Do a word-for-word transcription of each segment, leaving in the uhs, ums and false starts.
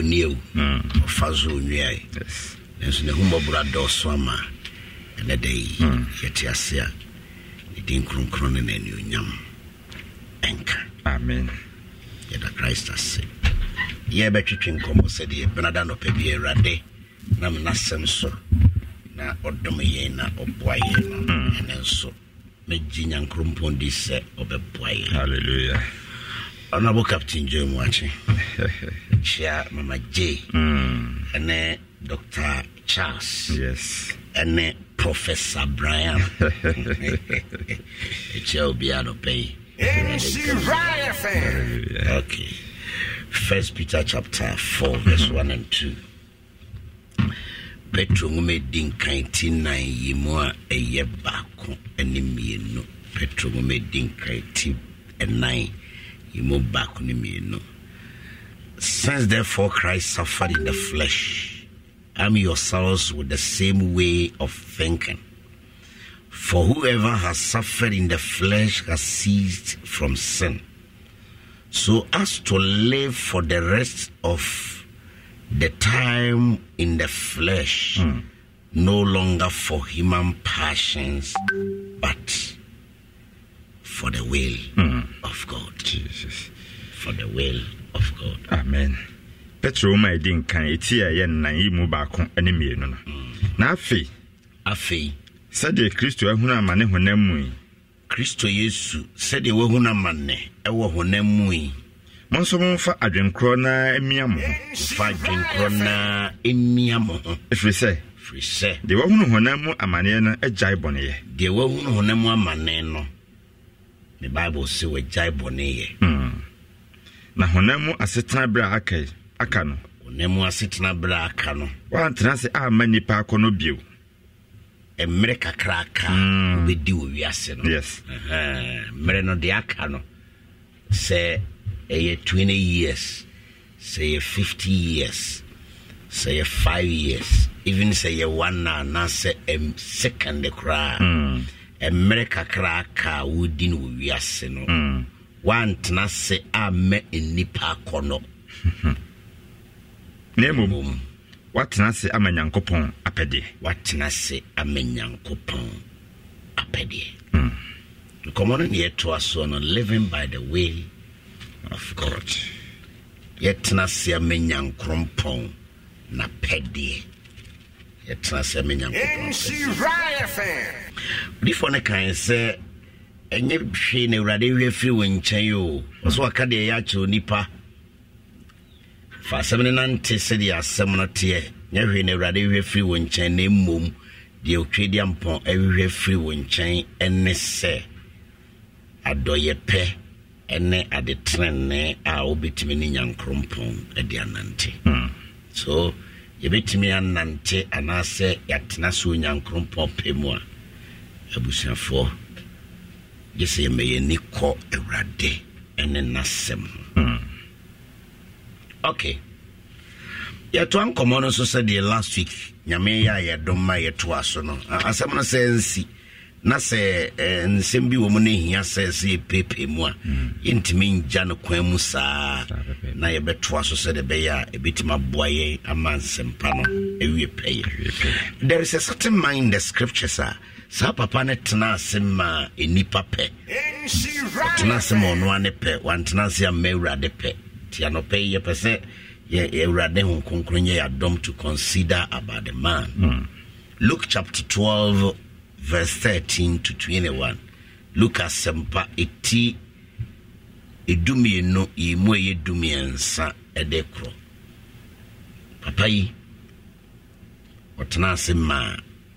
new fazo nwiai yes enso ne humbo brado swama ene day yetiasia idin kronkron na nyam enka amen yeda Christ ase ye betwetwe nkomo sede benada no pa bi erade na mnasem so na odom ye na oboaye no enenso mejinya nkrompon di se obeboaye hallelujah. Honorable Captain Joe Mwachi, Chia Mama J, mm. and Doctor Charles, yes, and Professor Brian. Chia Biano Pay. Okay. First Peter chapter four, verse one and two. Petro ngume din kainti nine yimwa eye bako enimienu. Petro ngume din kainti nine. You move back on me, since therefore Christ suffered in the flesh, arm yourselves with the same way of thinking. For whoever has suffered in the flesh has ceased from sin, so as to live for the rest of the time in the flesh, mm. no longer for human passions, but for the will mm. of God. Jesus. For the will of God. Amen. Petro my din kan etia ye nan yi mu ba ko anemienu no. Na afi. Afi. Sade Kristo ahunu amane honam mu. Kristo Yesu sade we hunu amane e wo honam mu. Monso monfa adwenkro na emia mo. Fa adwenkro na emia mo. Efri se. Efri se. De wo hunu honam mu amane no agyae bone ye. De wo hunu honam mu amane no. The Bible say we jai bone mm. Na honemu asetena bra akai aka no honemu asetena bra aka no wa ntena se ama nipa akono bio emre kakra aka mm. obedi wo wiase no yes eh mre no de aka no say eh twenty years say fifty years say five years even say one na say em second kra mm. America kraka wudin wo wiase no mm. wantena se ame enipa kono nemo watena se amanyankopon apede watena se amanyankopon apede mm. come on here to us on living by the way of God yetena se amanyankopon na pede yetena se amanyankopon before ne kan say enye hwe ne urade hwe firi wonchen yo so aka de ya cho nipa fa semne nante se de asem no te nye hwe ne urade hwe firi wonchen na mmom de otwedi ampon ehwe firi wonchen enne se adoye pe enne ade trenne a obetimi ni nyankrompon ade anante mm. so yebetimi anante anase yatena so nyankrompon pemu a abusiafo yese meye niko ewrade ene nasem mm. Okay ya to ankomo no so said the last week nyame ya ye doma ye to aso no asem no sensi na se nsem bi wo mu ne hia se se pepe mu a yentimi nja no kwan mu saa na ye beto aso se de be ya ebitima boaye amansem pa no ewie peye. There is a certain mind in the scriptures ah sa papa ne tena sema enipa pe tena sema ono ane pe wantena se amewrade pe ti anope ye pese ye ewrade hon konkronye ya dom to consider about the man. mm. Luke chapter twelve verse thirteen to twenty-one. Luke asempa eti edumi no yimu ye dumi ensa edekro papa yi otena sema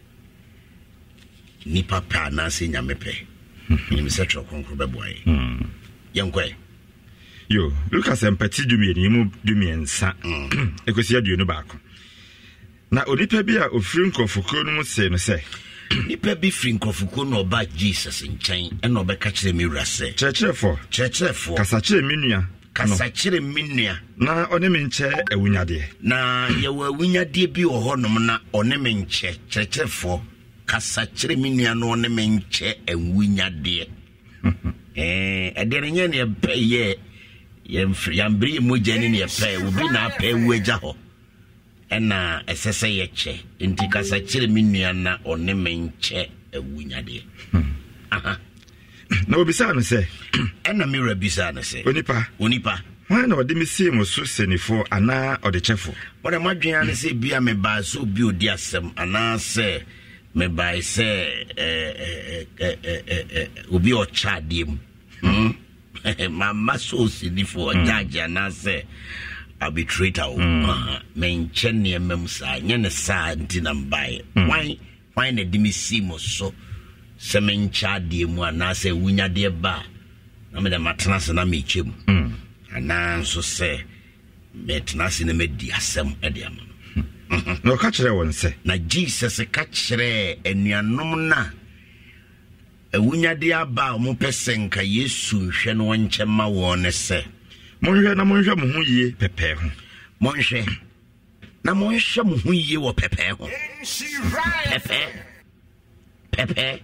ni papa na se nyamepe ni misetro konkro beboaye mm. yankwe yo Lucas empati dumi ni mu dumi ensa ekosi aduonu baako na onipa bi a ofiri nkofukro no mu se no se nipa bi firi nkofukro no ba Jesus nchen ena obeka kire mi wurase chechefo chechefo kasa kire minua kasa kire minua na one me nche awunyade na ye wa awunyade bi wo honom na one me nche chechefo kasa kire minua no one me nche awunyade eh edere nye ne ye yambri mu jani ne pɛ obi na pɛ wuagya ho ɛna ɛsɛsɛ yɛkyɛ nti kasa kyerɛ me nua na ɔne me nkyɛ awunyade aha na obisa no sɛ ɛna me rabisa no sɛ onipa onipa why na ɔde me sie mo so senifo ana ɔde kyɛfo wɔde madwea ne sɛ bia me ba so bi odi asɛm ana sɛ me ba sɛ eh eh eh obi ɔcha adeɛ mu hm mama so senifo ɔjage ana sɛ arbitrator o men chenne mem sa nye ne sa ntina mbae why why na de me si mo so se men cha de mu ana se wunya de ba na me de matena se na me chem ana so se metena se na me di asem e de ama no ka kire won se na Jesus ka kire anuanom na wunya de aba mo pesenka Yesu nhwe no nkyema won se monhwe na monhwe mo ho yie pepe ho monhwe na monhwe mo ho yie wo pepe ho pepe pepe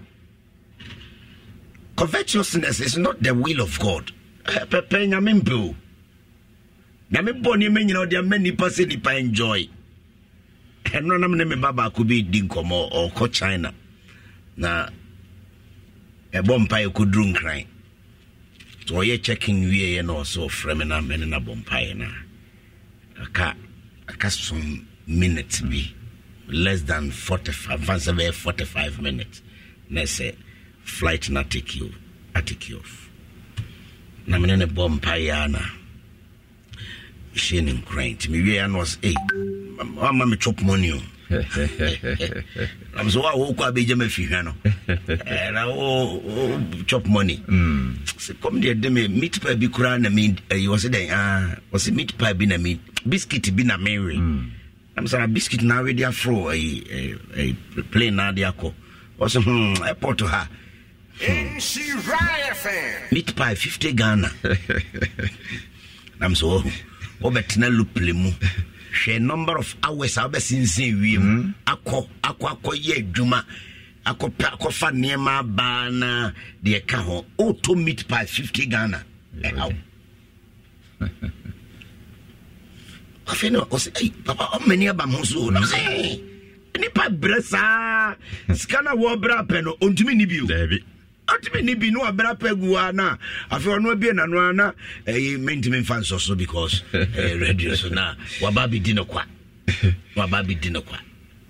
covetousness is not the will of God pepe nyame mpo nyame boni me nyina odi many person nipa enjoy eno na me baba ko be di nkomo or ko China na e bompa e ko dru nkran so ye checking we ye no so frame na men na bompa na aka aka some minutes be less than forty-five forty-five minutes na say flight na take you take you off na men na bompa ya na machine in crank me we was eight mama me chop money I'm so I woke up beje me fi hwa no eh na o chop money mm so come there dem meat pie bi kura na me you was there ah was meat pie bi na me biscuit bi na Mary I'm sorry biscuit na we there fro a a plane na there ko was hmm airport to her N C Raya fan meat pie fifty Ghana I'm so obetna luple mu share number of hours abesinsin wiem akọ akọ akọ ye adwuma akọ akọ niema ba na de ka ho auto meat pie fifty Ghana e how afeno o say hey papa o many aba mo so no say ni pa bresa skana wo bra pe no ontumi ni bio David Atime ni bi no abra pegua na afi ono bi na no na eh mentime fan so so because eh radio so na waba bi di no kwa waba bi di no kwa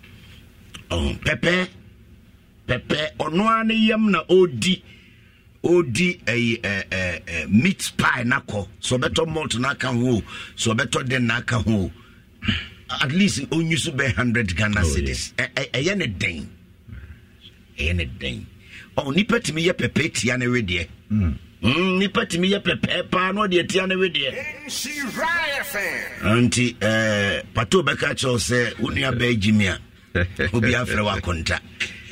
oh pepe pepe ono an yam na odi odi eh eh eh meat pie na ko so beto malt na ka ho so beto den na ka ho at least onyu so be one hundred Ghana cedis eh eh ye ne den eh ne den oh nipa timi ye pepe tia na we de mm nipa timi ye pepe pa no de tia na we de N C Raya fan anti eh pato beka cho se unia ba jimia obi afre wa konta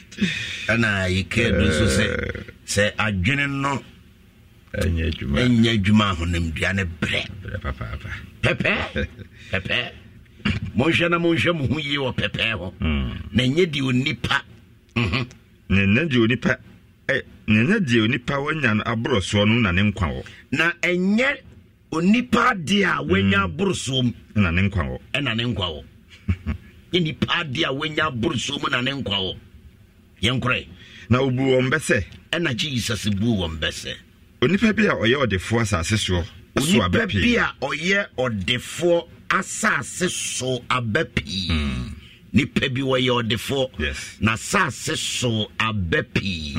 ana yike do so se se adwene no enya djuma enya djuma honem dia ne bre papa papa pepe pepe monhwe na monhwe mo hu yi wo pepe ho na nye di onipa mhm ne ne di onipa eh ne ne di onipa wanya no abroso no na ne nkwa wo na enye onipa di a wanya abroso mu na ne nkwa wo na ne nkwa wo onipa di a wanya abroso mu na ne nkwa wo yenkore na obu wo mbese na Jesus bu wo mbese onipa bi a oye odefo asase so so abepi bi a oye odefo asase so abepi nipa bi wo ye odefo na asase so abepi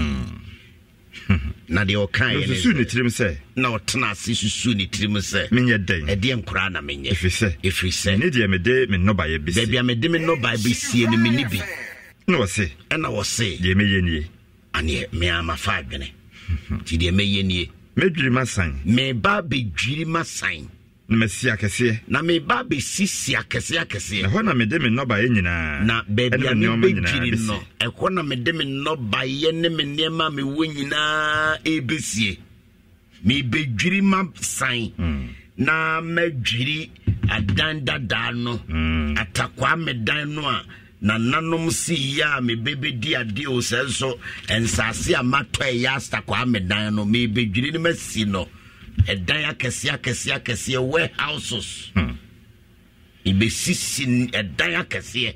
na de okan ye susu ni tirim se na otena ase susu ni tirim se menye den e de nkura na menye efise efise ni de me de me no ba ye bisi bia me de me no ba bisi ni me ni bi no se e na wo se de me ye nie ane me ama fa adwene ti de me ye nie me dwiri masan me ba be dwiri masan na me sia kese na me ba be sisia kese kese na ho na me de me no ba ye nyina na be bia me be dwiri no e ho na me de me no ba ye ne me nema me wo nyina e besie me be dwiri masan na me dwiri adanda da no atakwa me dan no a na nanom si ya me bebe di ade o senso ensase amato e ya sta kwa me dan no me bedwiri ni masi no ɛdan akɛse akɛse akɛse warehouses hmm ibesisi ɛdan akɛse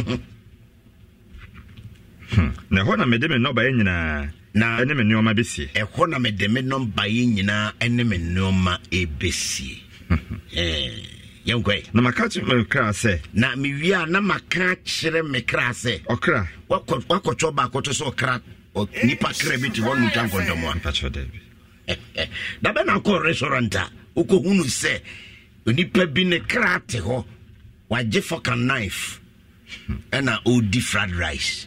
hmm na ho na mede me no ba nyina na ene me nneoma besie ɛhɔ na mede me no ba nyina ene me nneoma ebesie eh yankoi na maka me kra sɛ na me wia na maka kyerɛ me kra sɛ okra wakɔ wakɔtɔ ba akɔtɔ so okra nipa kra bi ti wɔn mutan kɔndɔmo ampa kyerɛ dabi da bɛ na kɔ restaurant a ukohunu sɛ nipa bi ne kra te hɔ wagye fork and knife ɛna odi fried rice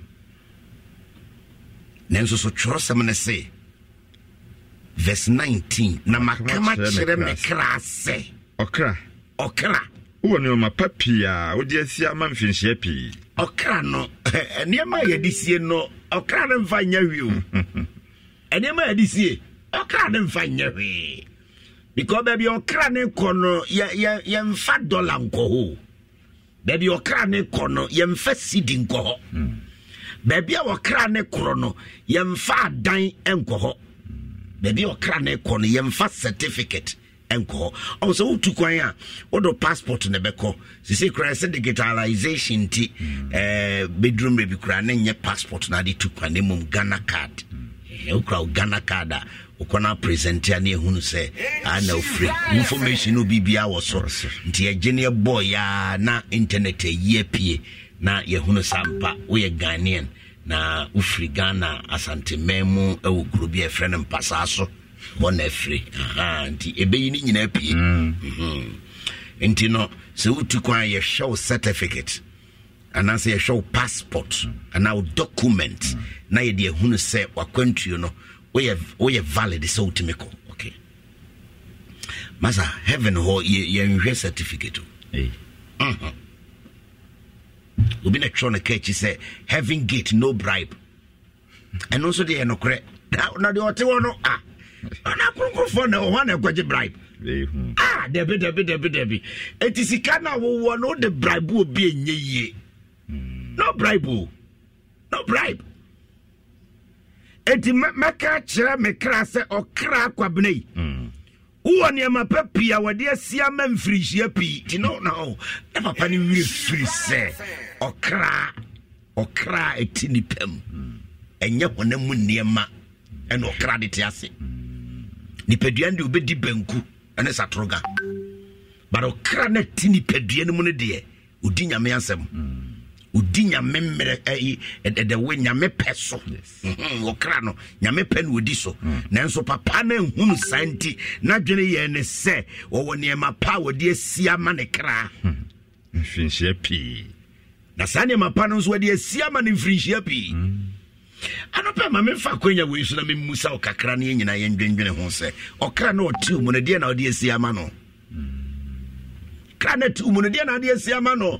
nanso so tworo sɛm ne se verse nineteen na makama kyerɛ me kra sɛ okra okra wo ne ma papia wo de asia ma mfinhia pii okra no nneɛma yɛ de sie no okra no mfa nya hwi o nneɛma yɛ de sie okra no mfa nya hwi because baby okra ne kɔ no yɛ yɛ yɛ mfa dollar nkɔ ho baby okra ne kɔ no yɛ mfa cedi nkɔ ho baby okra ne kɔ no yɛ mfa adan nkɔ ho baby okra ne kɔ no yɛ mfa certificate enko also utu kwan a odo passport ne beko sisi kra se digitalization ti eh bedroom be kra na nye passport na de tu kwan ne mum Ghana card eh ukra Ghana card a ukona present ya na ehunu se ana free information no bibia wo so nti agene boy ya na internet ye pie na yehunu sampa wo ye Ghanaian na ufri Ghana asante memu e wo kuro bi e frɛ no mpasa so one free aha nti ebeyi ni nyina pie mhm nti no se utu kwa ye show certificate ana se ye show passport ana o document mm. na ye de ehunu se wakwantuo no we ye we ye valid so utimeko okay masa heaven ho ye ye nhwe certificate eh mhm obi na tro na catch say heaven gate no bribe and also the enokre na de otewo no ah ana kurukufo na ho na kwaje bribe ah debi debi debi debi etisika na wo no the bribe obi enye yie no bribe no bribe eti meka kire me kra se okra kwabnei mm wo ne ma papia wode asia ma mfirihia pi ti no no na papa ni wi firi se okra okra etini pam enye honam niema ene okra de tiase nipadua ndi obedi banku ene satroga but okra na ti nipadua no mu ne de odi nyame asem odi nyame mmere eh de we nyame peso mhm okra no nyame pe no odi so nanso papa na hunu santi na dwene ye ne se wo ne ma pa wodi asia ma ne kra mfinhia pi na sane ma pa no so wodi asia ma ne mfinhia pi anope ma me fa kwanya we so na me musa o kakra na nyina ye ndwendwene ho se okra na otu mu ne de na odi asia ma no kra na tu mu ne de na odi asia ma no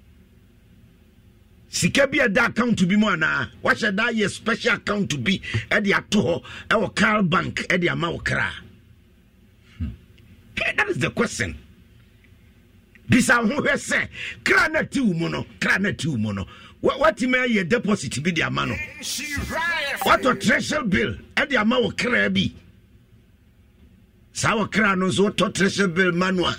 sika bi da account bi mu ana what should that ye special account to be e de ato ho e wo Carl Bank e de ama wo kra that is the question bisa ho hwe se kra na tu mu no kra na tu mu no what may ye deposit bi de ama no what a treasury bill e de ama wo kra bi sa wo kra no so to treasury bill manual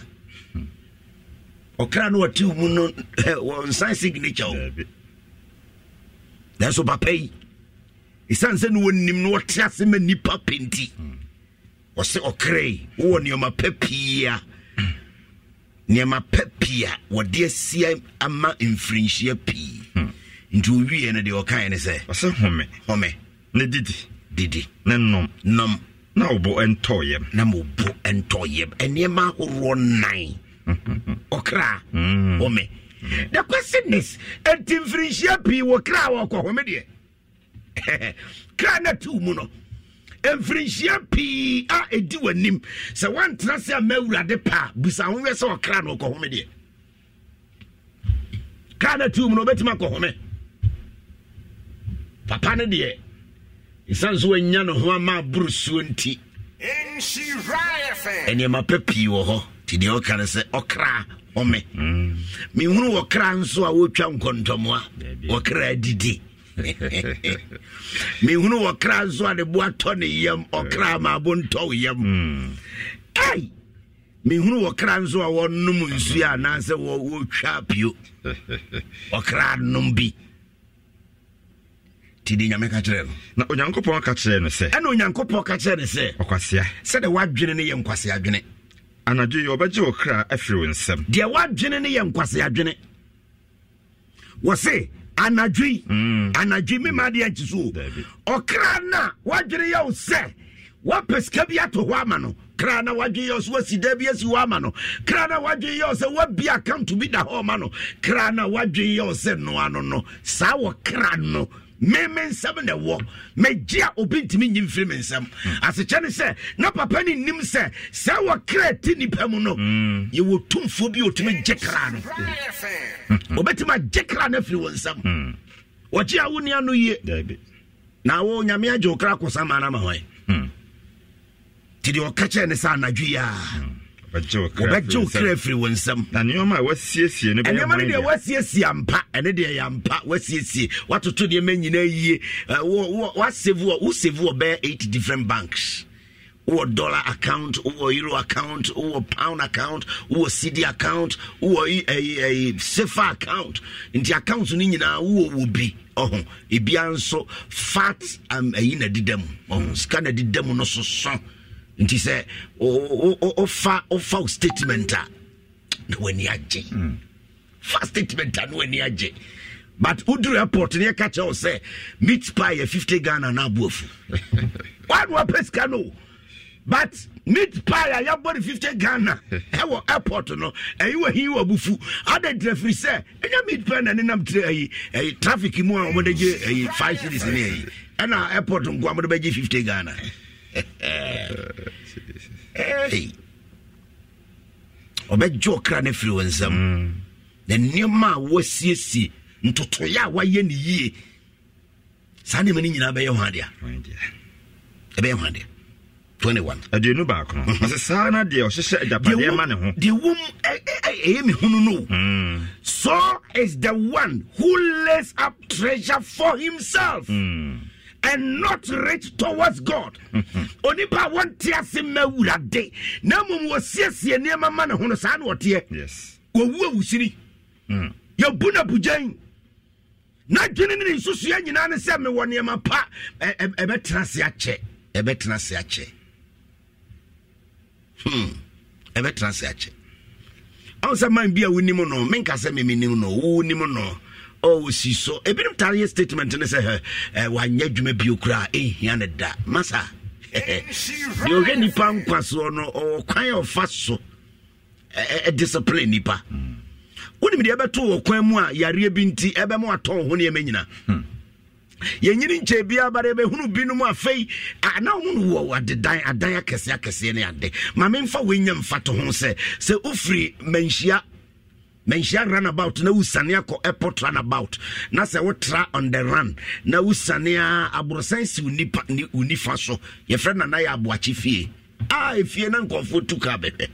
o kra no tu mu no one sign signature that's what pay isan se no wonim no wotiase ma nipa penti o se okrai wo ne ma papia ne ma papia wo de asia ama mfrinhia pi ntu wie ne de o kan ne se o se home home ne didi didi ne nom nom na obo entoyem na mo bo entoyem ene ma horo nine okra home the question is entim mfrinhia pi wo kra wo ko home de kra na tu mu no mfrinhia pi a edi wanim se wan trase amawurade pa busa ho we se okra no ko home de kra na tu mu no betima ko home papa ne de isan so anya no ho ama burusuo nti ene ma papi wo ho ti de okra se okra home me hunu okra nso a wotwa nkontomo a okra didi Me hunu okra nso ade bo ato ne yam okra ma bo nto yam. Ai. Me hunu okra nso a wonnum nsu a na se wo wo twa pio. Okra num bi. Tidi nyame ka kire no. Na onyankopon ka kire no se. Ana onyankopon ka kire no se. Okwasea. Se de wadwene ne ye nkwasea adwene. Anadwo ye obaje okra afiri wonsam. De wadwene ne ye nkwasea adwene. Wo se anadwi mm. anadwi me ma de anchiso okra na wadwene ye wo se wa peska bi ato ho ama no kra na wadwene ye so asida bi asi ho ama no kra na wadwene ye se wa bi account bi da ho ama no kra na wadwene ye se no ano no sa wo kra no me me nsam na wo me gia obi ntimi nyim firi me nsam ase kyane se na papa ni nim se sa wo kra ti ni pam no ye wo tumfo bi otimi gye kra no obetima gye kra na firi wo nsam wo gia wo ni anu ye na wo nyame agye okra kosama na ma hoye ti de okache ne sa anadwi ya obejo okra firi wo nsam na nyoma wasiesie ne be nyoma ne wasiesie ampa ene de ya ampa wasiesie watoto de manyina yie wo save wo save wo be eight different banks or dollar account or euro account or pound account or C D account or a a safer account in the accounts ni nyina wo wo bi oh e bia nso fat am ayi na didam oh scan na didam no so so nti say o o fa o fa statement no wani age fa statement no wani age but udru airport ne catch us say meat pie fifty Ghana na abuafu what wa pesca no but meat pie ya body fifty Ghana e wo airport no e wo hi wo bufu ada traffic say enya meat pie na nenam tre e traffic mu a mo de je five cities ne yi e na airport ngwa mo de be fifty Ghana. Hey, obejo okra na firi wonsam na nioma wosiesi ntoto ya waye ne yie sane mani nyina be ye hwade a ebe ye hwade twenty-one adenu ba ko no se sana de o hye adapade ma ne ho de wom e me hunu no so is the one who lays up treasure for himself and not rich towards God. Onipa want tiase mawurade na mum wo siesie ne mama ne hono sa na wote yes wo wu awusiri mm ya buna bujan na dwene ne susu ya nyina ne se me wone ma pa e betra se ache e betra se ache hmm e betra se ache on sa man bia woni no menka se me menim no wo ni no oh si so e bi tare statement ne say eh wanya dwuma bi okura ehia ne da masa ni oge nipa nkwaso no o kwan o faso e discipline nipa woni me de beto o kwan mu a yare bi nti ebe mo aton ho ne emanyina yenyini nche bia bare be hunu bi no mu afei ana hunu wo adedan adan akese akese ne ade ma me mfa wenya mfa to ho se se ofri manhia Mention runabout na usania ko airport runabout na se wotra on the run na usania abrosensi unipa ni unifa so ye friend na na ya aboachi fie ah efie na nkofo tuka bebe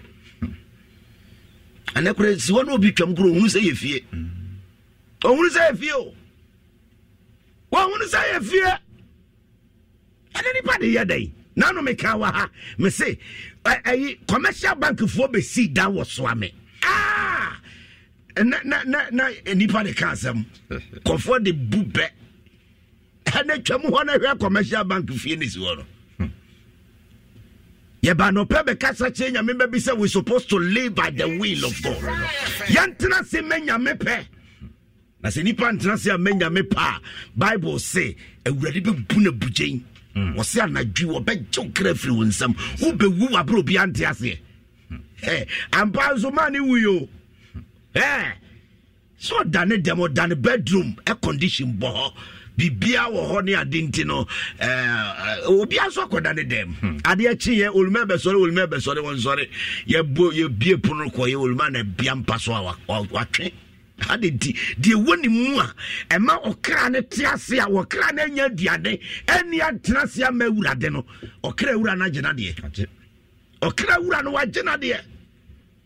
anekure si wono obi twam kuro hunu se ye fie o hunu se ye fie o wo hunu se ye fie ade ni pa de yadai na no me ka wa ha me say eh commercial bank fo be si da wo so ame ah na na na na nipa de kansam comfort de bube ene twam ho na hwe commercial bank fie ni si wo no ye ba no pe be kasa chenya me be say we supposed to live by the will of God yantra se menya me pe na se nipa ntra se menya me pa Bible say awurade be bu na bujen wo se anadwi wo be jokra firi wonsam wo be wu abro bi ante ase eh ampa zo mani wuyo eh so dane demo dane bedroom a condition bo bibia wo ho ne adinti no eh obi aso akodane dem ade achi ye olume be sore olume be sore won sore ye bo ye bie pono ko ye oluma na bia mpa so watwe ade di de woni mu a e ma okra ne tiase a okra na nya diade eni atrase a mawurade no okra wura na gena de okra wura no wa gena de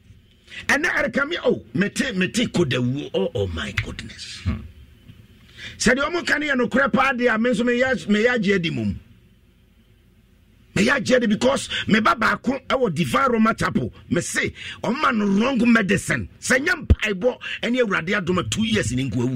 and I come oh mete mete kodawu oh oh my goodness said the omo can no crepa de amenso me ya me ya je di mum me ya je because me baba ko e wo Divine Roma Chapel me say o man wrong medicine senyam paibo ene awurade adoma two years ni nko awu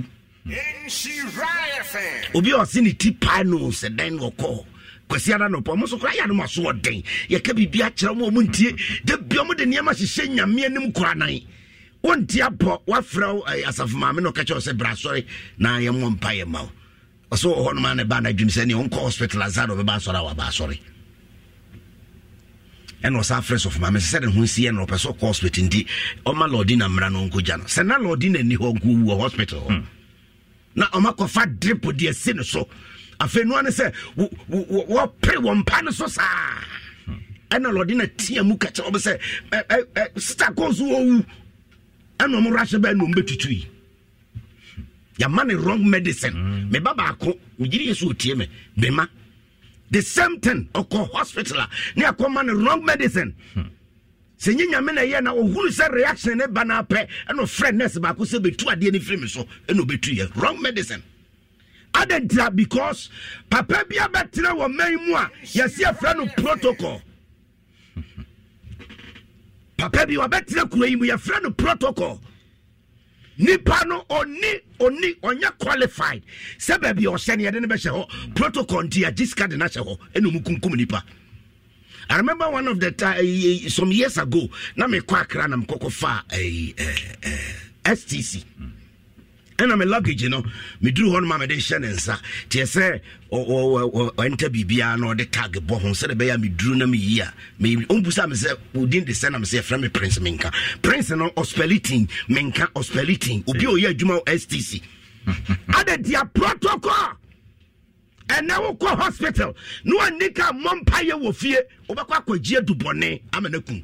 obi o se ni tipa no se den wo ko kwasi ada no po mo so kra ya no maso odin ye ka bibia kire mo mo ntie de bia mo de niam hyehyɛ nyame anim kra nan wonti apo wafrɛ asafo maame no ka kye se bra sorry na ye mo mpa ye mawo so ho no man ba na dwum se ne on ko hospital azado be ba sorry wa ba sorry eno sa friends of maame se de ho sie no person ko hospital ndi o ma lodi na mra no nko ja no se na lodi na ni ho nko wo hospital hmm. na o ma ko fa drip de ase no so afenu ane se wo pay wo mpa no so saa ena lodi na tia mu ka che o be se sister cause wo wu ena mo rashe ba no mbetutui ya man wrong medicine mm. me baba ko ngiri yesu otie me bema the same thing oko hospital na akoma wrong medicine hmm. se nyinya me na ye na ohuru se reaction ne bana pe eno friend nurse ba ko se betu ade ni frame so eno betu ye wrong medicine adentia because papa bia betre wo man mu a yesi afra no protocol papa bia betre kuro yi mu ye fra no protocol nipa no oni oni onya qualified se ba bia o hye ne ye ne be hye ho protocol ntia jiska de na hye ho eno mu kunkum nipa. I remember one of the uh, some years ago na me kwa kra na mkoko fa a uh, uh, S T C and I'm a luggage, you know. Me drew on my meditation and sa. Tia say, or or enter bibia no the tag bohon said the bear me drew na me year. Me umbusa me say, who didn't descend me say from me Prince Menka. Prince no hospitaliting Menka hospitaliting. Ubi o ye juma S T C. Added their protocol. And now go hospital. No one nika mompire wo fie. Obakwa kwagie dubone amenekum.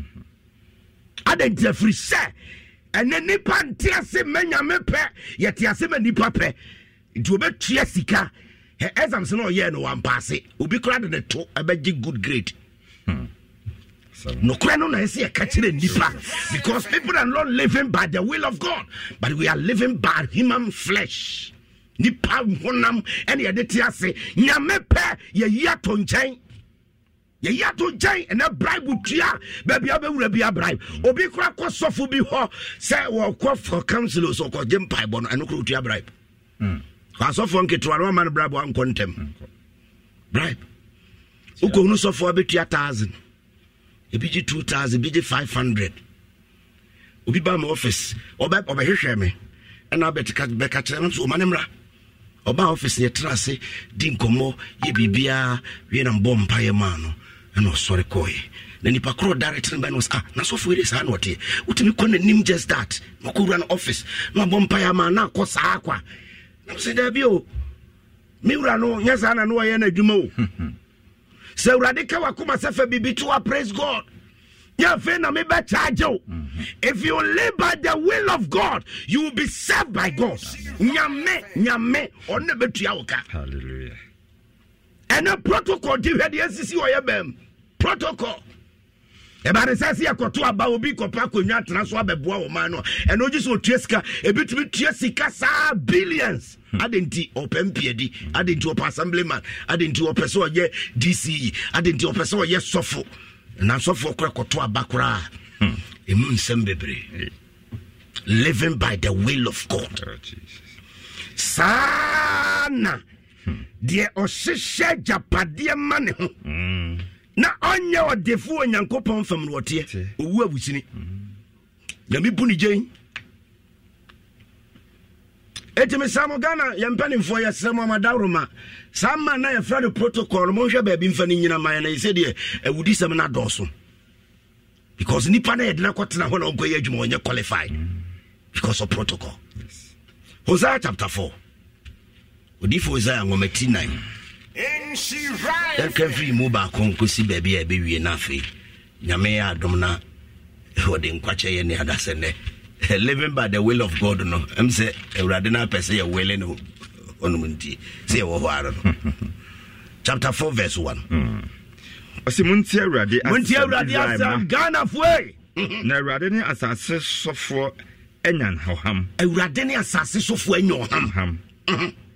Added their free say. And then nipa ntiase menya mepe yetiase me nipa pe nti obetua sika he exams no ye no wan pass obi kra de to abeji good grade hmm. So, no kra no na ese ka kire nipa because people are not living by the will of God but we are living by human flesh nipa honam ene ye de tiase nyame pe ye ya to nchen ye ya to jai and a bribe tua baby abewura bia bribe obi kura ko sofo bi ho say wo ko for council so ko gem pipe no eno kura tua bribe mm ka sofo nketo no man bribe wan kontem bribe uko nu sofo abetua one thousand ebiji two thousand ebiji five hundred obi ba my office oba oba hwehwe me ena betika beka kire no so manemra oba office ye trase di nkomo ye bibia we na mbompa ye mano and no sorry koi then nipa kro director by was ah na so for this and what utimi kɔ nanim just that no ko run office no bompa ya ma na kɔ saa kwa na say da bi o mi wura no nyasa na no ye na adwuma o say urade ka wakoma sefa bibi to praise God ya fe na me ba charge o if you live by the will of God you will be served by God nyame nyame on na betua wo ka hallelujah. And a protocol di hwede asisi o yebem protocol e ba resasi akoto aba obi kopa konwa atena so abeboa wo man no and oji so tueska ebitumi tuesika sa billions adenti opempiedi adenti op assemblyman adenti opeso ye D C E adenti opeso ye sofo na sofo kora koto aba kora emu nsem bebre living by the will of God. Oh, Jesus. Sana de oshishe japade mane ho na onye odefu onyankopon fam no wote owu abusini na mi buni gen etime samo Ghana yampanimfo ya semo madaroma sama na ya frado protocol mo hwe ba bi mfa ni nyina man na ise de awudi sam na doso because nipa na yedna kwotena ho na onkoye adwuma onye qualified because of protocol. Yes. Hosea chapter four Odifo Isaiah ngometi nine. Then can free move back on kusi baby a baby na fe. Nyame ya adom na ode nkwache ye ne adasene. Living by the will of God no. Em say Ewurade na pese ye will no onumunti. Say wo ho ara no. Chapter four verse one. Osi munti Ewurade asam. Munti Ewurade asam Ghana fwe. Na Ewurade ne asase sofo enyan hoham. Ewurade ne asase sofo enyan hoham.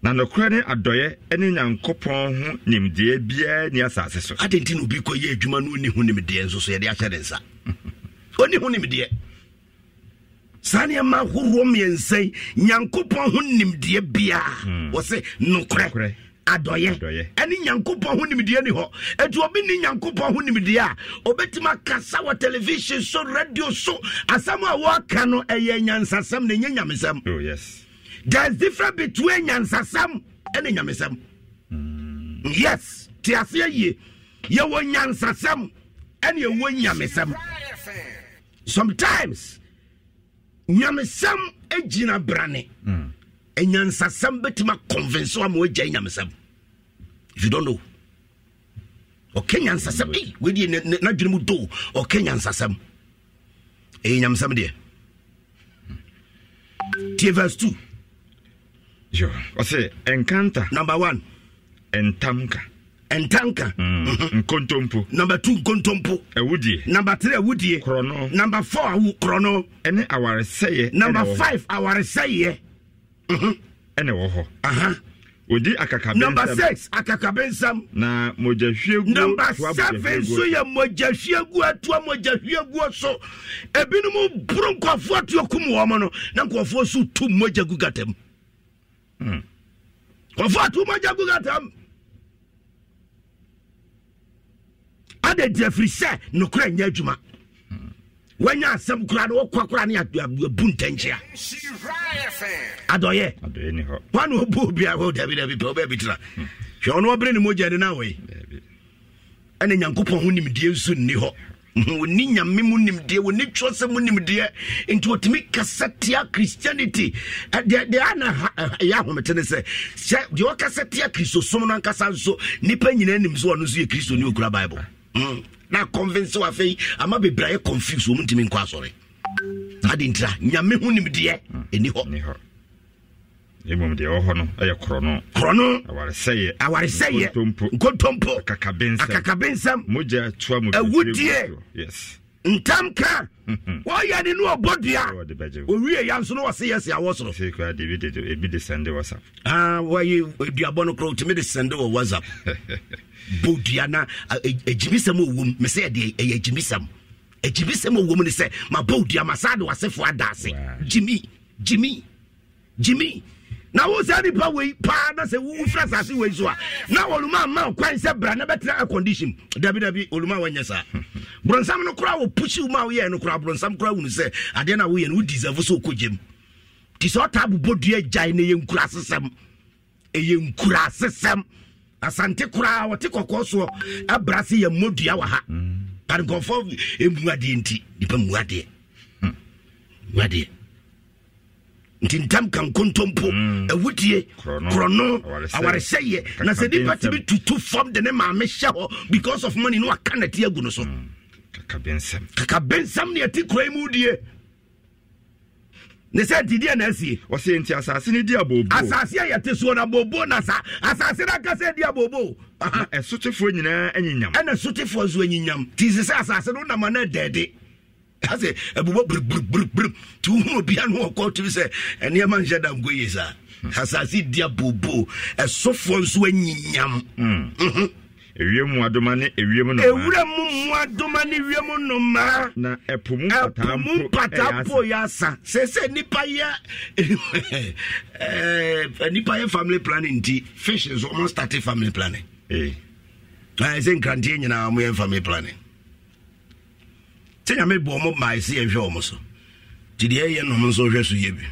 na nokora ne adoye ene nyankopon ho nimde bia ni asase so adenti no bi ko ye adwuma no ni ho nimde enso so ye de ahyɛ den sa oni ho nimde sane ma horo miensai nyankopon ho nimde bia wo se nokora adoye ene nyankopon ho nimde ni ho etu obi ni nyankopon ho nimde a obetima kasa wa television so radio so asam a wo ka no eye nyansasam na nyanyamesam. Oh yes, there's difference between nyansasam and nyamesam. Mm. Yes, tiasia ye ye wo nyansasam and ye wo nyamesam. Sometimes nyamesam ejina brane. Mm. And nyansasam betima convince wa mo ejai nyamesam. If you don't know. Okay nyansasam eh we di na dwene mu do okay nyansasam. Eh nyamesam de. T verse two. Yo, I say encanta. Number one. Entamka. Entanka. Mm. Nkontompo. Number two, nkontompo. Ewudie. Number three, ewudie. Chrono. Number four, chrono. Ene awareseye. Number five, awareseye. Mhm. Ene woho. Aha. Odi akakabensam. Number six, akakabensam. Na mojahwiegu. Number seven, so ye mojahwiegu atua mojahwiegu so. Ebinu mu bronkofo atu okumu wo no. Na nkofo so tu mojagu gatem. Mm. Kofo tu mojagu gatem. Ade defri se no kura nya adwuma. Wanya asem kura no kwa kura ne abuntanchia. Adoye. Adoye ni ho. One obu bia ho David David to be bitra. Hwe ono obre ne moja de na we. Ane nyankopon ho nimdie nso ni ho. Woni nyame mu nimdie woni twose mu nimdie into otimi kasatia Christianity. De de ana ya homete ne se de o kasatia Kristosom no ankasa nso nipa nyina nim so ono so ye Kristo ni okura Bible. Mm. Na convince wa fei ama bebraye confuse wo mutimi nkwa asore. Adintra nyame hu nimdie eni ho. Ni ho. Emom de oho no aye krono. Krono. Awareseye. Awareseye. Nkontompo. Akakabensam. Akakabensam. Moja twa mu. Ewudie. Yes. Ntamka. Wo ya ni no obodia. O wie ya nso no wase yes ya wo soro. Say kwa David e bi de send WhatsApp. Ah, why you duabo no kro timi de send o WhatsApp. Bodia na ejimisam owum me say de ejimisam. Ejimisam owum ni say ma bodia masade wasefo adase. Jimmy, Jimmy. Jimmy. Na wo say ni pa we pa na say wo fra sase we so a. Na oluma ma kwan say bra na betra a condition. Dabi dabi oluma wanya sa. Bronsam no kura wo pushi uma wo ye no kura bronsam kura wo say ade na wo ye no deserve so kogem. Ti so tabu bodua jai na ye nkura sesem. E ye nkura sesem. Asante kura wote kokoso abrase ye modua wa ha. Kan konfo emuade enti nipa muade. Muade. Ntintam kan kontompo ewudie krono awareseye na se dipa tibi tutu form the name ma ho because of money no akanati agu no so. Kakabensam. Kakabensam ne ati kura mu die. Ne se didi na asie. O se enti asase ne di abobo. Asase ya te so na bobo na sa. Asase na ka se di abobo. Aha, esotefo nyina anyinyam. Ana sotefo zo anyinyam. Ti se asase no na ma na dede. Ase ebubo br br br br. Tu hu bia no ko tu se ene ma nje dam goye sa. Asase di abobo. Esofo zo anyinyam. Mhm. Ewiemu adoma ne ewiemu no ma. Ewuremu adoma ne ewiemu no ma. Na epomu patampo. Epomu patampo ya sa. Se se nipa ya eh nipa ya family planning ti. Fish is almost start family planning. Eh. I think grandie nyina mo ya family planning. Tenya me bo mo mai se ehwe omo so. Ti de ye no mo so hwe so ye bi.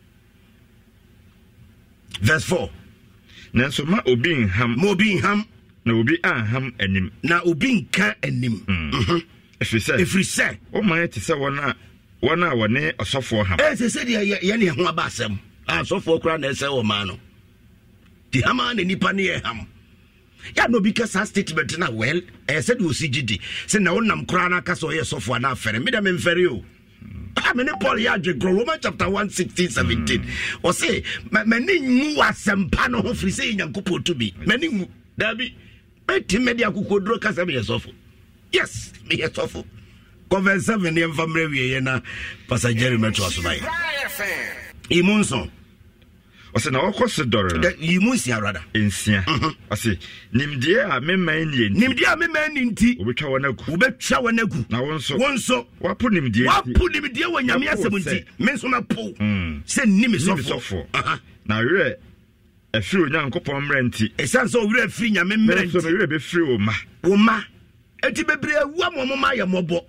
Verse four. Na so ma obi nham. Mo obi nham. Na obi aham anim. Na obi nka anim. Mhm. Efrise. Efrise. O man te se wona wona wone osofo ham. Eh se se de ye ne ho aba asem. Ah sofo kura na ese wo man no. Di hama na nipa ne ham. Ya no bi ka sa statement na well, eh said we C G D. Say na wonam kura na ka so ye sofo na afere. Me da me mfere o. Ah me ne Paul ya dwe Roman chapter one sixteen seventeen. O say mani nwu asempa no ho firi say nyankopɔ to bi. Mani nwu. Da bi eti media kukodro kasa me yesofo. Yes, me yesofo. Conference seven ye family we ye na passenger metro asobai. Imunson. ɔsɛ na wɔkɔ so dɔre no yi mu nsia rather nsia ɔsɛ nimdeɛ a memman nie nti nimdeɛ a memman nie nti wobɛtwa wɔn agu wobɛtwa wɔn agu na wɔn nso wɔn nso wapo nimdeɛ wapo nimdeɛ wɔ nyame asɛm nti me nso mapo sɛ nni me sɔfo na werɛ afiri onyankopɔn mmerɛ nti ɛsiane sɛ ɔwerɛ afiri nyame mmerɛ nti nso werɛ bɛfiri wo ma wo ma ɛti bebree awua ma ɔmo ma yɛ mmɔbɔ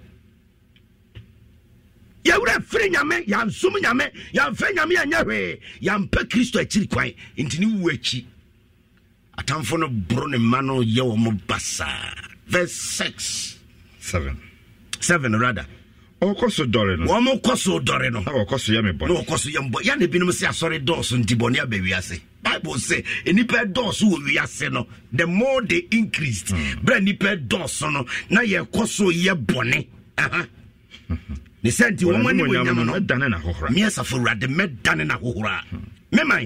yɛwerɛ afiri nyame yɛnsom nyame yɛmfɛ nyame yɛnyɛ hwee yɛmpɛ kristo akyiri kwan nti ne wu akyi atamfo no boro ne ma no yɛ wɔ mo basaa verse six seven seven rather ɔkɔ so dɔre no wɔn kɔ so dɔre no na wɔkɔ so yɛ me bɔne na wɔkɔ so yɛ mbɔ yɛ na ebinom sɛ asɔre dɔɔso nti bɔne aba wiase bible sɛ nipa dɔɔso wɔ wiase no the more they increased bra nipa dɔɔso no na yɛkɔ so yɛ bɔne aha ne sɛ nti wɔn ani wɔ nyam no mɛdane na hohora miɛsafo wurade mɛdane na hohora meman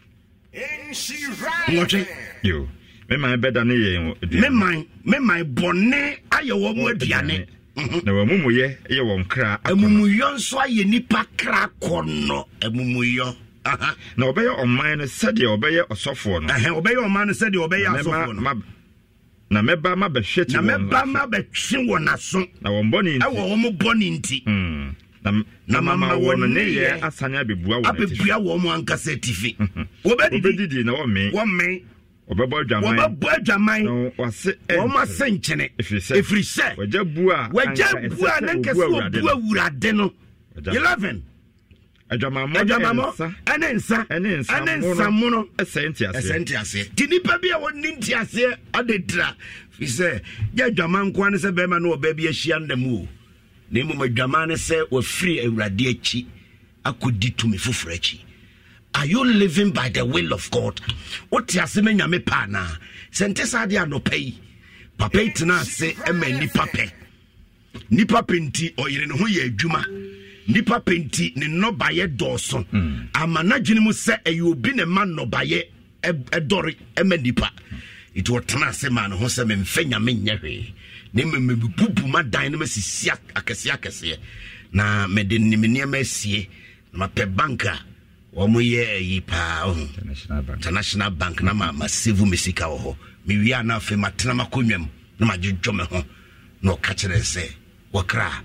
nwɔtwe yo meman bɛdane yɛ meman meman bɔne ayɛ wɔn mu aduane na wamumuyɛ yɛ wɔn kra amumuyɔ nso ayɛ nipa kra kɔnɔ amumuyɔ na ɔbɛyɛ ɔman no sɛdeɛ ɔbɛyɛ ɔsɔfoɔ no ɛhɛ ɔbɛyɛ ɔman no sɛdeɛ ɔbɛyɛ asɔfoɔ no na mɛba ma bɛhwɛ ti na mɛba ma bɛtwe wɔn aso na wɔn bɔne nti ɛwɔ wɔn bɔne nti na na mama wɔn ne yɛ asane abɛbua wɔn ati abɛbua wɔn ankasa tifi wɔbɛdidi na wɔmɛ wɔmɛ wɔbɛbɔ adwaman wɔbɛbɔ adwaman na wɔse wɔn ase nkyene efiri sɛ wɔgya bu a wɔgya bu a na nkɛse wɔbu awurade no eleven adwamamɔ ɛne nsa ɛne nsa mu no ɛsɛ nti aseɛ ɛsɛ nti aseɛ ti nipa bi a wɔne nti aseɛ adedra fi sɛ yɛ adwaman nkoa ne sɛ bɛrima no ɔbaa bi ahyia ndam o na mmom adwaman ne sɛ wɔfiri awurade akyi akɔdi tumi foforɔ akyi. Are you living by the will of God? What you say, me nyame pa na. Sente sa dia no pay. Papa itina se ema nipa pe. Nipa penti oyire ne ho ye adwuma. Nipa penti ne no baye dɔɔso. Amana dwene mu se e obi ne ma no baye edori ema nipa. It will tena se ma no ho se me mfa nyame nyɛ hwe. Ne me me bubu ma dan ne masisi akese akese. Na me de ne me ne ma sie. Na pe banka Omo ye yi pa oh International Bank na ma ma save me sika wo ho me wi ana fe matena makonwam na ma dwodwo me ho na o ka kire se wo kra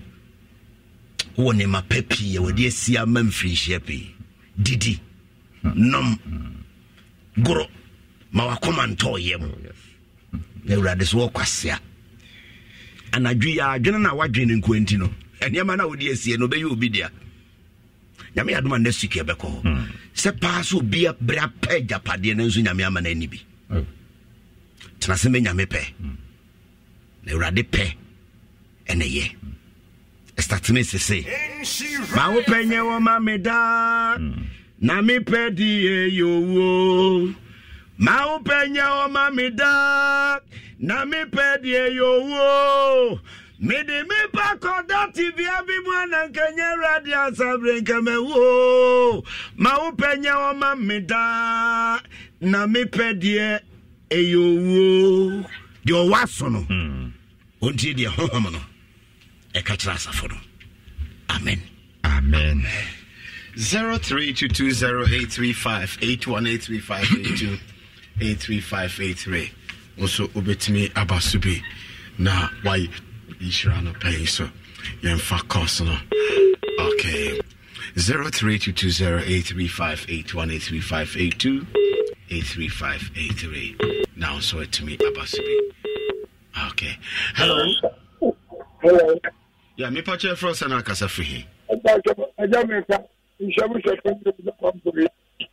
wo ne ma papi ye wo de asia ma mfiri hyepe didi nom goro ma wa komanto yem na urade so kwasea anadwi ya adwene na wadwene nkwanti no eniema na wo de asie no be ye obi dia nyame adoma next week ebeko se pass obi bra pa japade na nso nyame ama na ani bi tena se me nyame pe na urade pe ene ye start me se se ma wo penye wo ma me da na me pe di e yo wo ma wo penye wo ma me da na me pe di e yo wo me de me pa koda T V abi mwana nkenya radio sabre nkame wo ma wo penya wo ma me da na me pedie eyo wo de o waso no ontie de honhom no e ka kira asafo no amen amen zero three two two zero eight three five eight one eight three five eight two eight three five eight three also obetimi abasubi na why Ishirano pay so Yemfa cost no. Okay. Zero three two two zero eight three five eight one eight three five eight two eight three five eight three. Now so it to me Abasibi. Okay. Hello. Hello. Yeah, me pache frost and akasa free. Ajameka ishabu shekwende kumpuri.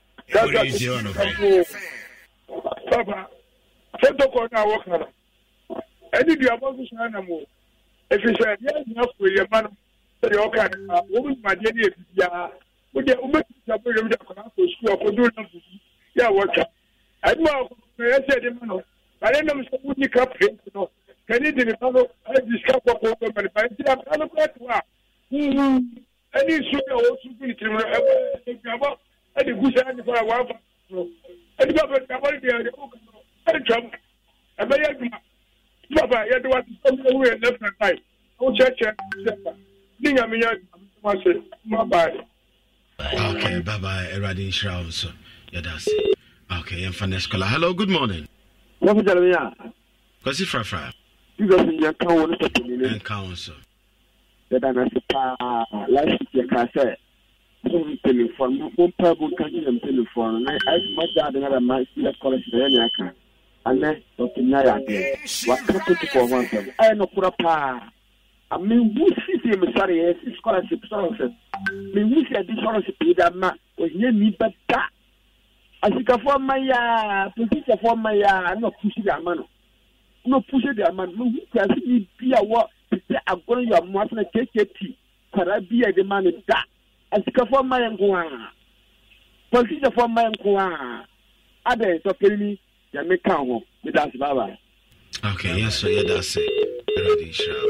Baba. Foto kona wakala. Edi diabo kushana mo. If you say, yes, enough for your man, so you can, woman, my dear, yeah, would you make a program for school for doing nothing? Yeah, what? I know, I said, but I know some would you come, you know, can you do it? I discover what woman, but I don't know. Any sugar also be to and the goose and for a while. And the government, I want to be a trouble. And by Baba, you do what some way left and right. Oh, check, check, check. Ninga, me, my bad. Okay, bye bye. Eradi Shroud, so yeah, that's it. Okay, and for next caller. Hello, good morning. What is that? Because if Fra You got me, you can't want to put me and council. That I'm a last year, I said. Telephone, no problem catching telephone. I my dad and I might see a college there. And then, okay, now what can I put for one thing? I know for a pa. I mean, we see him, sorry, yes, scholarship, sorry. Me, we see a scholarship that man was near me, but that. I think for my position for my, I'm not pushing that man. No pushing that man. No, we can see be a what. I'm going to your mouth and take it. Can I be a demand that? I think for my inquiry. Position for my inquiry. Others are telling me, you make count with us, Baba. Okay, yes, so yeah, that's it. Ready, Shroud.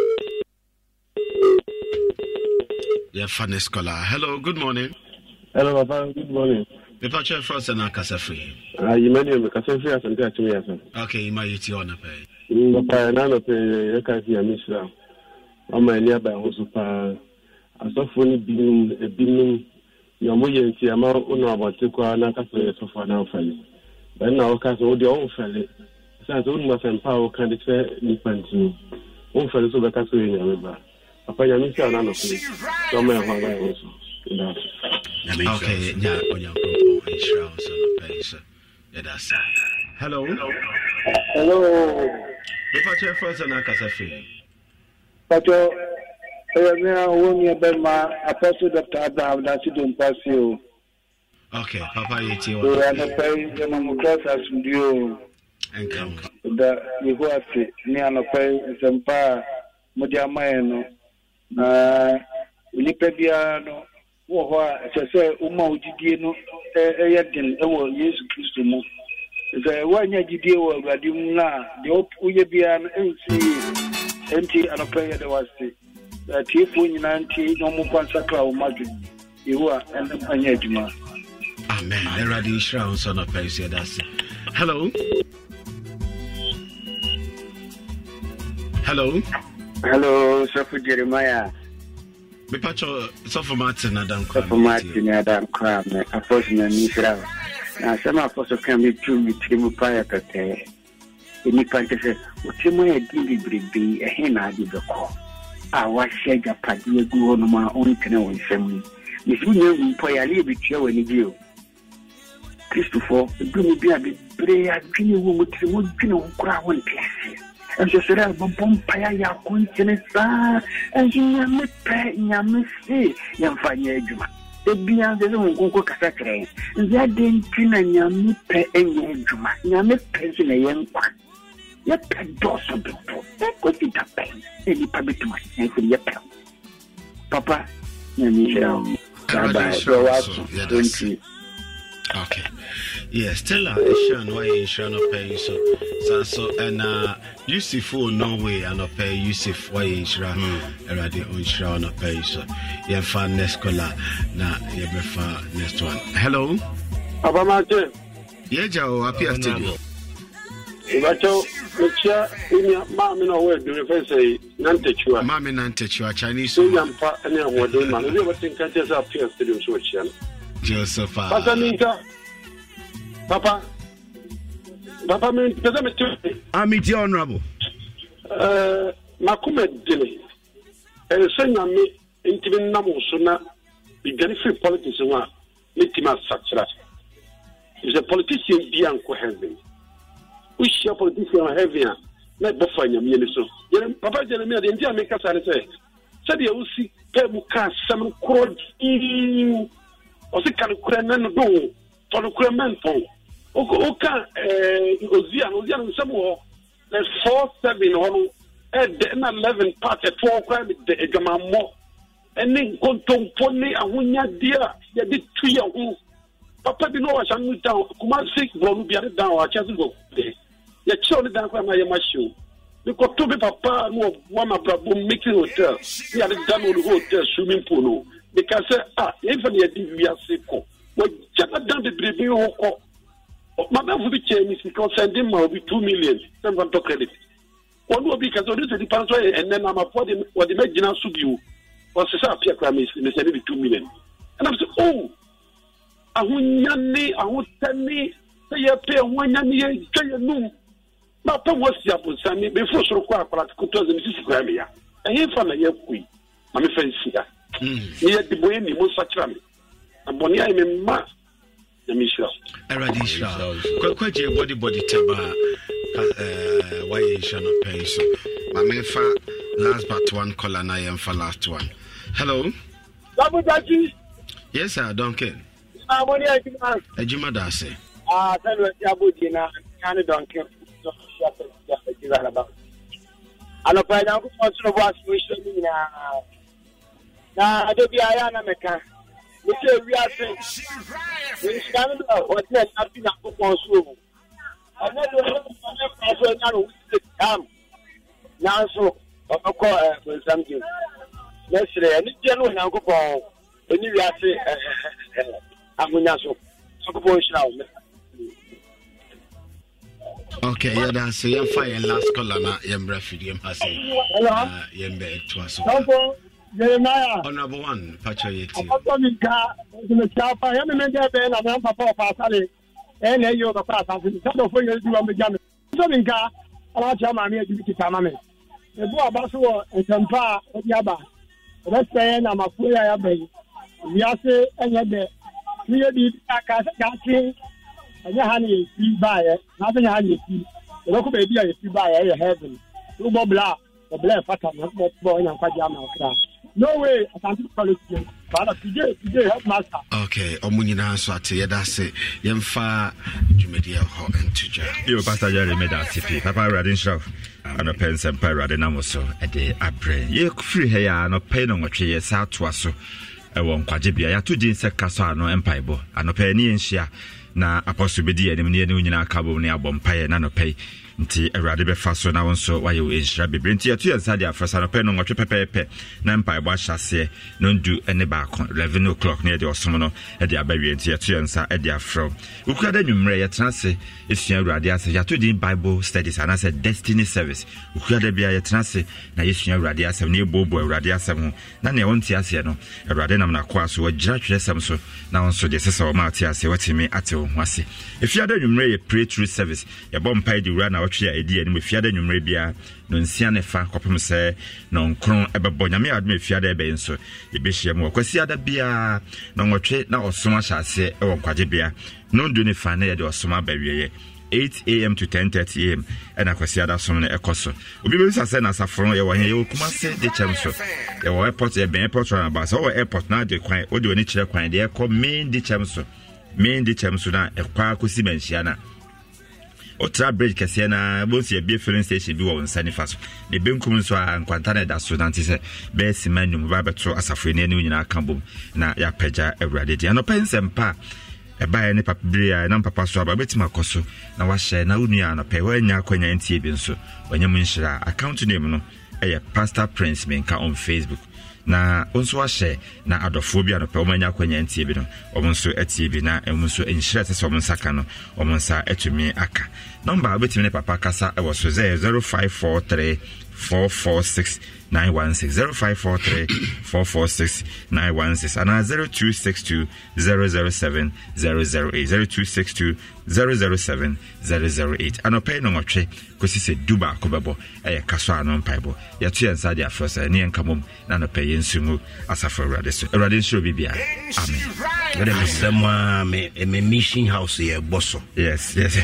Yeah, funny scholar. Hello, good morning. Hello, Papa, good morning. The patcher first and Akasa free. Ah, you made him because I'm free as I'm to me. Okay, you might eat on a pay. Papa, none of the Yakasi and Misra. On my nearby Hosupa. I saw funny being a beaming. Your moyen, see, I'm out about to call Nakasa so far now, felly. But now, cast all the old felly. Says old must and power can declare different to me. Old fellows over Castle in River. Papa, you miss none of me. Somewhere also. Okay, yeah, on your proposal, insurance on the pay, sir. Yeah, that's it. Hello. Hello. The patcher first and Akasa free. Pato, I am now one year by my apostle Doctor Abraham, that's it on Passio. Okay, Papa, you too. We are not paying the Mamacross as you and come. The Yuhuati, near no pay, some pa, Modiamano, Unipebiano, or as I say, Uma Udino, Ayadin, Ewo, Yesu Christum. The one year Gidio, Radimna, the Op Uyabian, and see, empty and a player that was the Tifu ninety, no more Pansacra, Madrid. You are and the Panyajima. Amen. The radio shrouds on a place. Yeah, that's it. Hello. Hello. Hello, Sophie Jeremiah. Me pacho Sophie Martin Adam Crab. Sophie Martin Adam Crab. A person in Israel. Now, some apostle can be true with Timu Payate. In the country, what you may be a hen I did the call. I was shaking a party go on my own canoe in family. If you know me, I live with you and you. Christopher, the Blue Beer, the prayer, Jimmy would you crowd one place. And so said, I'm a bumpire, coincidence, and you are not paying your mistake, young fire. The beer, the little Google Cassacre, and that didn't pin and your pay any juma, your pension a young one. Yet, I do so beautiful. That could be the pain, any public to and for your pen. Papa, you okay. Yes, tell her Ishan why Ishan not pay so so so and uh Yusuf no way and not pay Yusuf why Ishan already on Ishan not pay so yeah for next caller na yeah for next one. Hello. Abamate. Yeah, Joe, appear studio. Ibacho, Michia, Inya, Mammy, no way, the reference say, Nantechua. Mammy Nantechua, Chinese, so young part, and then what they man, we never think I just appear studio switch. Joseph, Papa, Papa, Papa, me, doesn't it? I'm it, honorable. Uh, Makume Dilly, and saying me, intimate Namusuna, began free politics, and what, Mitima Sacha. Is a politician beyond coherent. We share politician heavier, not buffer your minister. Papa Jeremiah, the Indian makers are say, said you see Pebuka, some crowd in or the Kalukraman do for the Kraman phone. Oka, Ozian, Ozian, some more, there's four, seven, or eleven part at four crime, the Gamamo, and then go to Pony and Winya dear, you did three of who. Papa, you know, I shall move down. Kumasi will be down. I just go there. You surely down from my machine. You got to be papa, no one of the making hotel. You had done on the hotel swimming pool. Because, ah, even the D V R sick. What just done the baby or Madame will be changed because sending will be two million. Some want to credit. One will be because this is the and then I'm affording what the Medina Subu was a Pierre Cramis in the two million. And I'm saying, oh, I want Yanni, I want Tanny, say you pay one Yanni, say you know. Now, what's the apple, Sandy, before so quite practical to the Missus Grammy. And here from a year queen, I'm a fancy. Yet the boy, you most such a and Bonnie, I'm a man. The Michelle. A radical. Quite a body body taba. Why you shall not pay so? My man, last but one call and I am for last one. Hello. Yes, sir, don't care. Ah, what do you think? A Jima Dase. Ah, tell me, Yabudina, and don't care. And if I don't want to watch me now, now I don't be a young American. We say we are saying, we stand up, what's that? I've been up for school. I never know to come. Now, so, of course, with something. Yesterday, I need general now go for when you are saying, I'm going to so now. Okay, yeah, that's a fire last color. Now, Yembra Fidium has a Yembe to us. Jeremiah. On number one, Pacha Yeti. I'm going to start by any man there, and I'm Papa Pasali, and then you're the past. I'm going to for you to do on the German. Something car, and I'll tell my name to be Tamame. The boy Basso and Tampa, Yaba. Let's say, I'm a full Abbey. We are saying, and yet the clear deed, catching, and your honey is free by it, nothing honey. The local baby is free by it, heaven. Two blah, the black fatter, not boy and Pajama. No way, I can't call it. Father, today, today, help master. Okay, Omunina Swati, that's it. Yemfa, Jumedia, and Tuja. You, Pastor Jerry, made that C P. Papa Radin Shaw, and a pen and Paradinamoso, a day I pray. You free hair, and a pen on what ye south to us. I won't quadribia, two jeans at Casano and Pibo, and a penny and share. Na apostle bedi enim ne enu nyina akabo ne abompaye na no pay nti awrade be fa so na wonso waye o enhira bebre nti atu yansa dia afasa no pay no nwotwe pepepe na mpa ebo ahyase no ndu ene ba kon eleven o'clock ne de osom no e de abawie nti atu yansa e de afro ukura nwumre ye transe esua awrade ase ya to din Bible studies and as a destiny service ukura bia ye transe na yesua awrade ase ne ebobo awrade ase ho na ne wonti ase no awrade nam na kwa so wagira twesem so na wonso de sesa o ma ati ase watimi ate Wasi. If you had a number pray through service, your bomb pie the run out here idea and if you had a number bia, non siane fa copum say, non cron ever bonami admit if you had a ben so, the bishop more quasiada bia, non what trade now or so much I say, or quadibia, non do ni fane or summa baby. eight a.m. to ten thirty a.m. and akwasiada somne ekoso obi be sase na safron ye won ye okuma se de chemso ye wo airport ye ben airport run about so airport na de kwan o de oni kire kwan de e ko main de chemso main de chemso na e kwa akosi manhia na otra bridge kese na bosi e be filling station bi wo nsani faso de benkum so a nkwanta na da so nanti se be simanum ba beto asafo ne ne nyina kambom na ya pagya awrade de no pensem pa eba ne papabria na papa so aba betima koso na wa share na unua na pe wa nya akwanya ntie bi nso wanya munhira account name no eye Pastor Prince Menka on Facebook na onso wa share na adofo bia no pe wanya akwanya ntie bi no omonso etie bi na emonso enhira tese omonsa ka no omonsa etumi aka number betimi ne papa kasa e wo so zero five four three four four six nine one six zero five four three four four six nine one six and zero two six two zero zero seven zero zero eight zero two six two zero zero seven zero zero eight and pay no motwe kosi se duba kobebo e kaso anon paibo ya tu yansa dia first ne enkamom na no pay nsumu asafo awrade so awrade nso bibia amen wede mesema me me mission house ye boso yes yes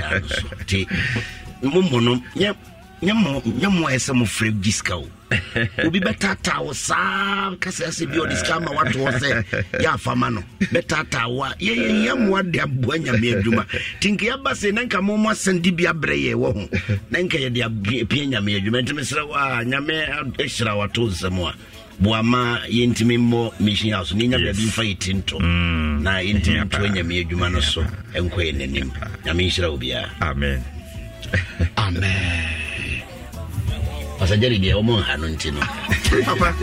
ti mumbono nye nyamo nyamo ese mo free discount obi betata wo sam kasa ese bi o discount ma watu wo se ya fama no betata wa ye ye nyamo de aboanya me adwuma tinke ya base na nka mo mo sandi bi abreye wo ho na nka ye de pie nyame adwuma ntime sra wa nyame ehira wato nsemo a boama yentimi mo mission house ni nyame bi fa yitinto na yentimi to nyame adwuma no so enkoye nenim nyame ehira obi a amen amen. Pasajari dia omong hanu ntino. Papa.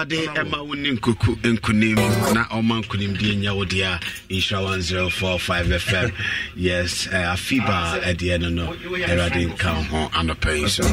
Erade Emma winning Kuku and Kunim, na Oman Kunim Dinya Odia, Isha one zero four five F M. Yes, a FIBA at the end of Erade come home and a pay. So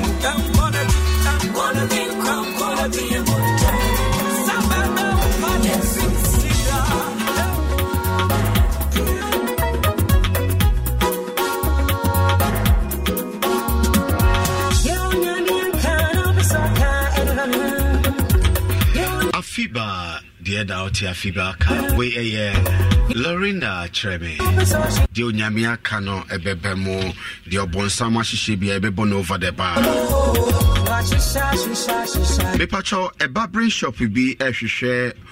FIBA, dear Doughty, FIBA, can we a year. Lorinda Treme, the Onyamia Cano, a bebemo, the Obonsama Shibi, a bebon over the bar. Me pacho, a barbering shop will be a share.